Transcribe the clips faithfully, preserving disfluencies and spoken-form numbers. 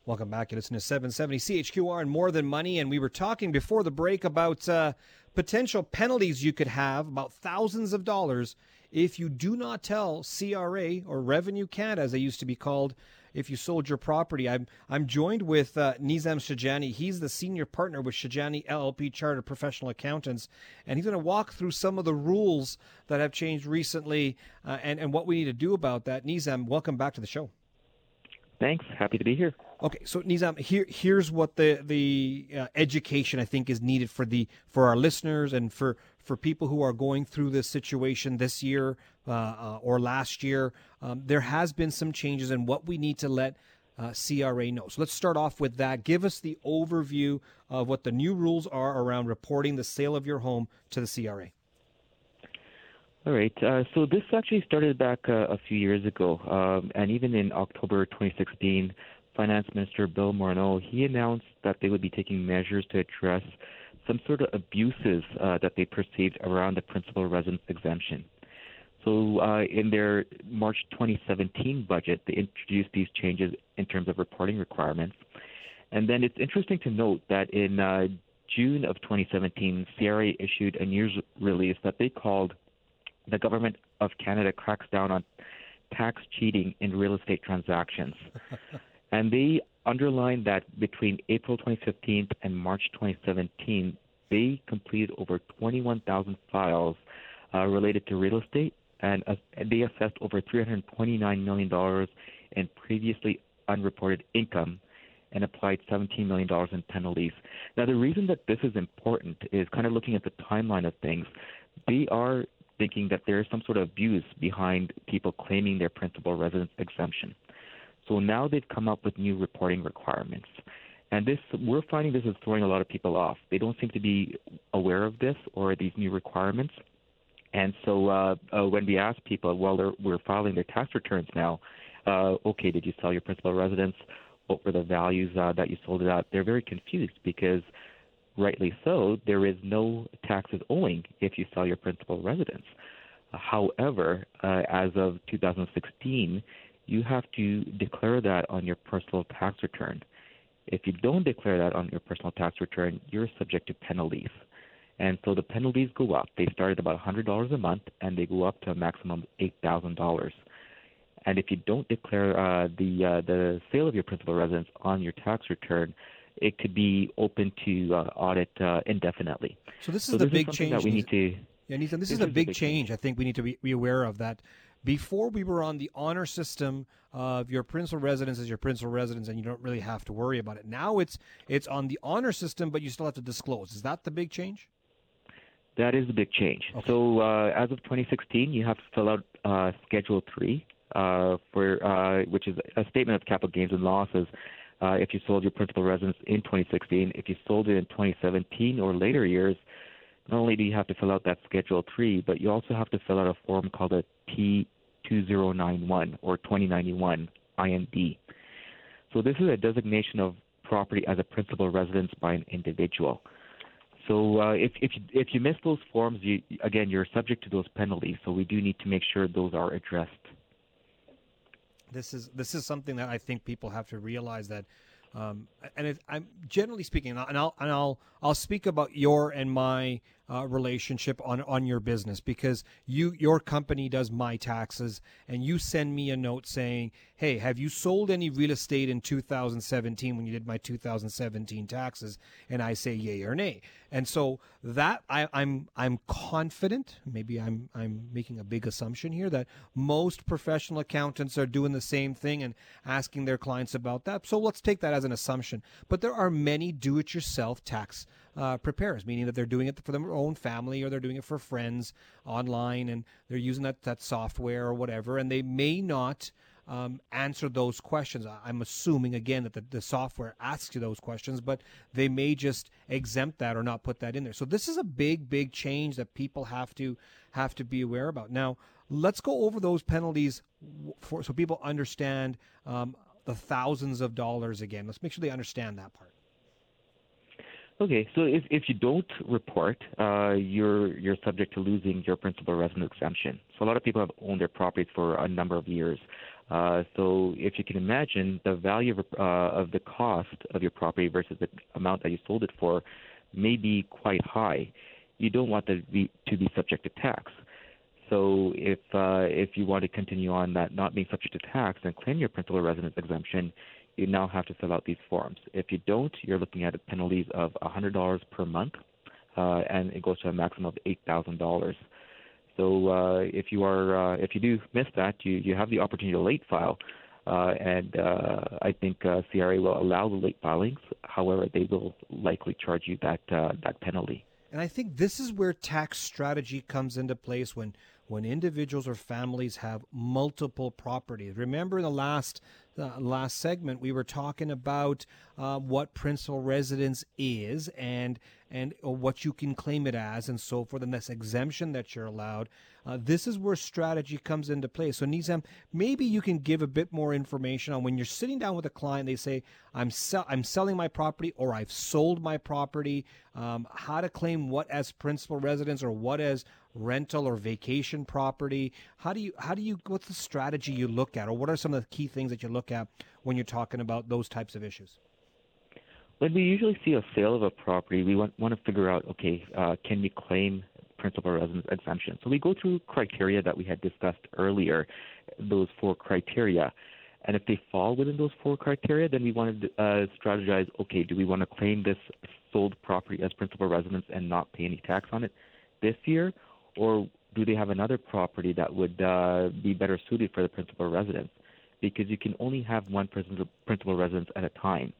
Welcome back. You listen to seven seventy C H Q R and More Than Money. And we were talking before the break about uh, potential penalties you could have, about thousands of dollars, if you do not tell C R A, or Revenue Canada, as they used to be called, if you sold your property. I'm I'm joined with uh, Nizam Shajani. He's the senior partner with Shajani L L P Chartered Professional Accountants, and he's going to walk through some of the rules that have changed recently uh, and, and what we need to do about that. Nizam, welcome back to the show. Thanks. Happy to be here. Okay, so Nizam, here here's what the the uh, education I think is needed for the for our listeners and for, for people who are going through this situation this year uh, uh, or last year. Um, there has been some changes in what we need to let uh, C R A know. So let's start off with that. Give us the overview of what the new rules are around reporting the sale of your home to the C R A. All right. Uh, so this actually started back uh, a few years ago, um, and even in October twenty sixteen, Finance Minister Bill Morneau, he announced that they would be taking measures to address some sort of abuses uh, that they perceived around the principal residence exemption. So uh, in their March twenty seventeen budget, they introduced these changes in terms of reporting requirements. And then it's interesting to note that in uh, June of twenty seventeen, C R A issued a news release that they called "The Government of Canada Cracks Down on Tax Cheating in Real Estate Transactions." And they underlined that between April twenty fifteen and March twenty seventeen, they completed over twenty-one thousand files uh, related to real estate, and, uh, and they assessed over three hundred twenty-nine million dollars in previously unreported income and applied seventeen million dollars in penalties. Now, the reason that this is important is kind of looking at the timeline of things. They are thinking that there is some sort of abuse behind people claiming their principal residence exemption. So now they've come up with new reporting requirements. And this, we're finding this is throwing a lot of people off. They don't seem to be aware of this or these new requirements. And so uh, uh, when we ask people, well, they're, we're filing their tax returns now, uh, okay, did you sell your principal residence? What were the values uh, that you sold it at? They're very confused because, rightly so, there is no taxes owing if you sell your principal residence. However, uh, as of two thousand sixteen, you have to declare that on your personal tax return. If you don't declare that on your personal tax return, you're subject to penalties. And so the penalties go up. They start at about one hundred dollars a month, and they go up to a maximum of eight thousand dollars. And if you don't declare uh, the uh, the sale of your principal residence on your tax return, it could be open to uh, audit uh, indefinitely. So this is so the this big is change that we need to. Yeah, Nathan, this, this is a big, big change. change. I think we need to be, be aware of that. Before we were on the honor system of your principal residence as your principal residence, and you don't really have to worry about it. Now it's it's on the honor system, but you still have to disclose. Is that the big change? That is the big change. Okay. So uh, as of twenty sixteen, you have to fill out uh, Schedule three, uh, for uh, which is a statement of capital gains and losses. Uh, if you sold your principal residence in twenty sixteen, if you sold it in twenty seventeen or later years, not only do you have to fill out that Schedule three, but you also have to fill out a form called a T two thousand ninety-one or twenty ninety-one I N D. So this is a designation of property as a principal residence by an individual. So uh, if if you, if you miss those forms, you, again, you're subject to those penalties. So we do need to make sure those are addressed. This is this is something that I think people have to realize that. Um, and if I'm generally speaking, and I'll and I'll I'll speak about your and my uh, relationship on, on your business, because you your company does my taxes, and you send me a note saying, "Hey, have you sold any real estate in two thousand seventeen when you did my two thousand seventeen taxes?" And I say yay or nay. And so that I, I'm I'm confident, maybe I'm I'm making a big assumption here, that most professional accountants are doing the same thing and asking their clients about that. So let's take that as an assumption. But there are many do-it-yourself tax uh, preparers, meaning that they're doing it for their own family or they're doing it for friends online, and they're using that, that software or whatever, and they may not um, answer those questions. I'm assuming, again, that the, the software asks you those questions, but they may just exempt that or not put that in there. So this is a big, big change that people have to have to be aware about. Now, let's go over those penalties for so people understand um, the thousands of dollars again. Let's make sure they understand that part. Okay, so if, if you don't report, uh, you're you're subject to losing your principal residence exemption. So a lot of people have owned their properties for a number of years. Uh, so if you can imagine, the value of, uh, of the cost of your property versus the amount that you sold it for may be quite high. You don't want that to be, to be subject to tax. So if uh, if you want to continue on that not being subject to tax and claim your principal residence exemption, you now have to fill out these forms. If you don't, you're looking at penalties of one hundred dollars per month, uh, and it goes to a maximum of eight thousand dollars. So uh, if you are uh, if you do miss that, you, you have the opportunity to late file, uh, and uh, I think uh, C R A will allow the late filings. However, they will likely charge you that uh, that penalty. And I think this is where tax strategy comes into place when when individuals or families have multiple properties. Remember in the last uh, last segment, we were talking about uh, what principal residence is and and uh, what you can claim it as and so forth, and this exemption that you're allowed. Uh, this is where strategy comes into play. So Nizam, maybe you can give a bit more information on when you're sitting down with a client, they say, I'm, sell- I'm selling my property or I've sold my property, um, how to claim what as principal residence or what as rental or vacation property. How do you, how do you, what's the strategy you look at, or what are some of the key things that you look at when you're talking about those types of issues? When we usually see a sale of a property, we want, want to figure out, okay, uh, can you claim principal residence exemption? So we go through criteria that we had discussed earlier, those four criteria. And if they fall within those four criteria, then we want to uh, strategize, okay, do we want to claim this sold property as principal residence and not pay any tax on it this year? Or do they have another property that would uh, be better suited for the principal residence? Because you can only have one principal, principal residence at a time.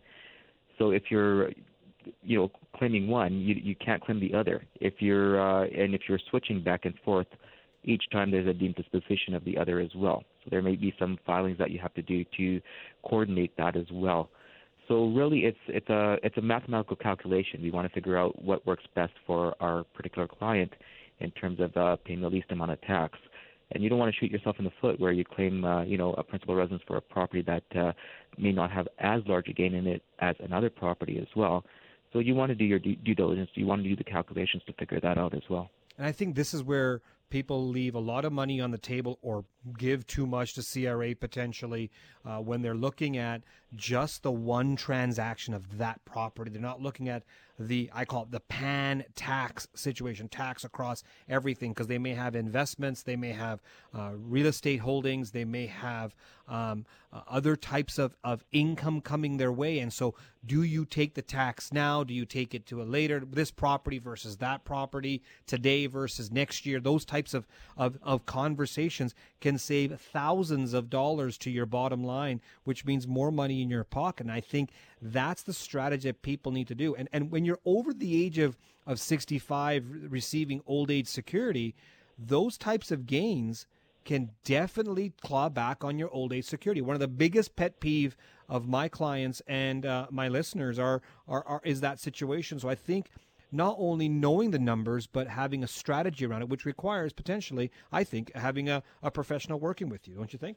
So if you're, you know, claiming one, you you can't claim the other. If you're uh, and if you're switching back and forth, each time there's a deemed disposition of the other as well. So there may be some filings that you have to do to coordinate that as well. So really, it's it's a it's a mathematical calculation. We want to figure out what works best for our particular client in terms of uh, paying the least amount of tax. And you don't want to shoot yourself in the foot where you claim, uh, you know, a principal residence for a property that uh, may not have as large a gain in it as another property as well. So you want to do your due, due diligence. You want to do the calculations to figure that out as well. And I think this is where people leave a lot of money on the table or give too much to C R A potentially uh, when they're looking at just the one transaction of that property. They're not looking at the, I call it the pan tax situation, tax across everything, because they may have investments, they may have uh, real estate holdings, they may have um, uh, other types of, of income coming their way. And so do you take the tax now? Do you take it to a later, this property versus that property, today versus next year? Those types of, of, of conversations can save thousands of dollars to your bottom line, which means more money in your pocket. And I think that's the strategy that people need to do. And and when you're over the age of, of sixty-five receiving old age security, those types of gains can definitely claw back on your old age security. One of the biggest pet peeve of my clients and uh, my listeners are, are are is that situation. So I think not only knowing the numbers, but having a strategy around it, which requires potentially, I think, having a, a professional working with you. Don't you think?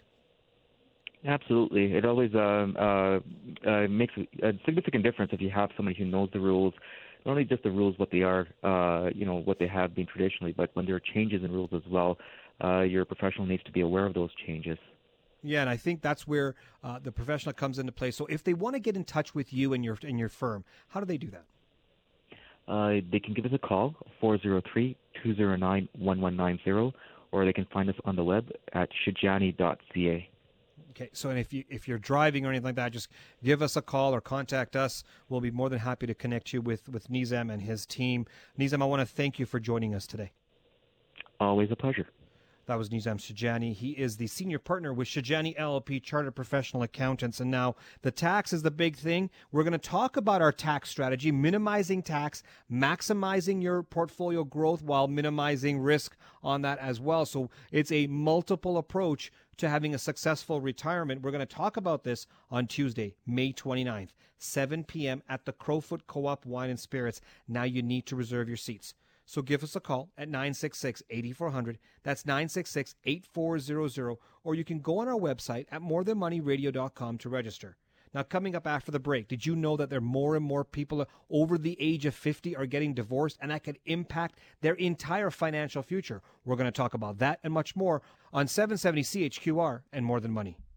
Absolutely. It always um, uh, uh, makes a significant difference if you have somebody who knows the rules, not only just the rules, what they are, uh, you know, what they have been traditionally, but when there are changes in rules as well, uh, your professional needs to be aware of those changes. Yeah, and I think that's where uh, the professional comes into play. So if they want to get in touch with you and your and your firm, how do they do that? Uh, they can give us a call, four oh three, two oh nine, one one nine oh, or they can find us on the web at shijani dot c a. Okay, so and if you if you're driving or anything like that, just give us a call or contact us. We'll be more than happy to connect you with with Nizam and his team. Nizam, I want to thank you for joining us today. Always a pleasure. That was Nizam Shijani. He is the senior partner with Shijani L L P, Chartered Professional Accountants. And now the tax is the big thing. We're going to talk about our tax strategy, minimizing tax, maximizing your portfolio growth while minimizing risk on that as well. So it's a multiple approach to having a successful retirement. We're going to talk about this on Tuesday, May twenty-ninth, seven p.m. at the Crowfoot Co-op Wine and Spirits. Now you need to reserve your seats. So give us a call at nine six six, eight four zero zero. That's nine six six, eight four zero zero. Or you can go on our website at more than money radio dot com to register. Now, coming up after the break, did you know that there are more and more people over the age of fifty are getting divorced, and that could impact their entire financial future? We're going to talk about that and much more on seven seventy C H Q R and More Than Money.